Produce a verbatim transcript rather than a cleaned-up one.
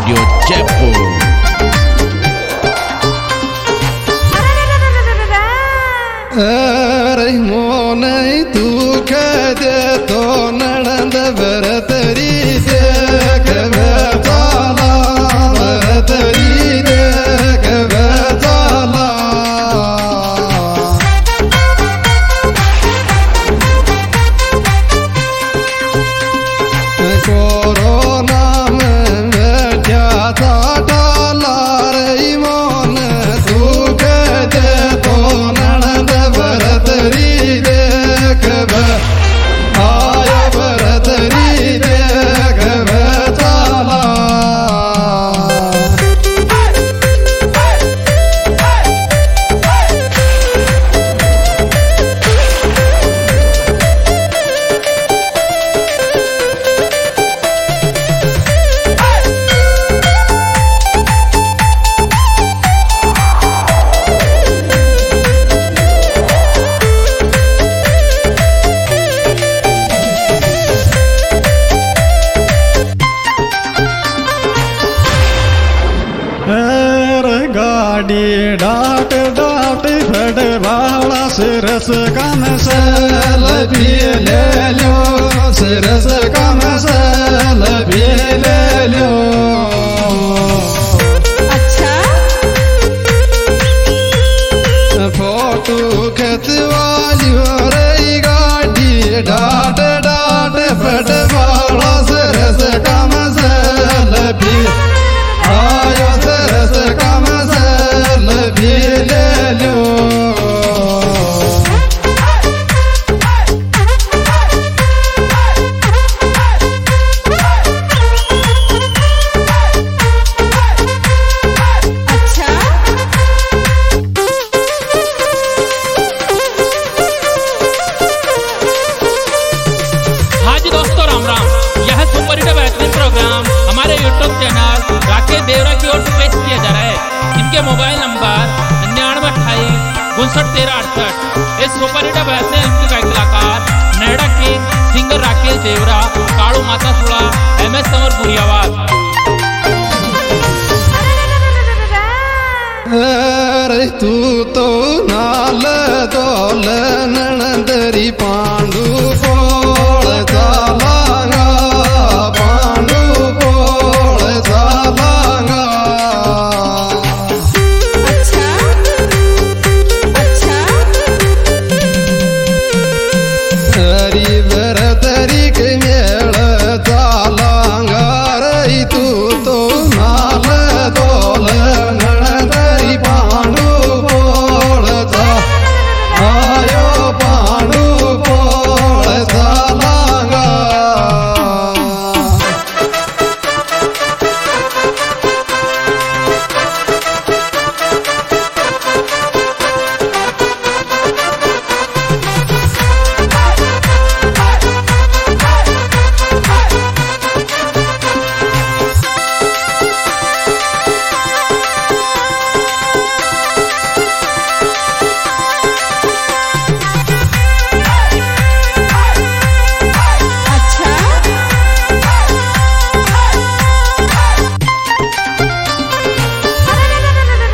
Studio Jaipur. अरे मोने तू कदे तो नणंद भरतरी देख बेताला भरतरी देख बेताला कोरोना में बैठा था डाला रे मोन तू कदे तो नणंद भरतरी देख बे आया भरतरी देख बेताला गाड़ी डाट डाट फट वाला सिरस कम सल भी ले लो सिरस कम सल भी ले लो। अच्छा फोटो खिंचवाली रे गाड़ी डाट डाट फट वाला सिरस कम सल भी आयो सिरस कम सल भी ले लो। अच्छा हाँ जी दोस्तों, राम राम। यह सुपर हिट बेहतरीन प्रोग्राम हमारे यूट्यूब चैनल राकेश देवरा की ओर से पेश किया जा रहा है। इनके मोबाइल नंबर निन्यानवे अट्ठाईस उनसठ तेरह अड़सठ। इस सुपर हिट बेहतरीन फिल्म के कलाकार नैडा के सिंगर राकेश देवरा, काड़ू माता सुड़ा, एम एस समरपुरी आवाज। अरे तू तो नाल दोल नणंदरी पा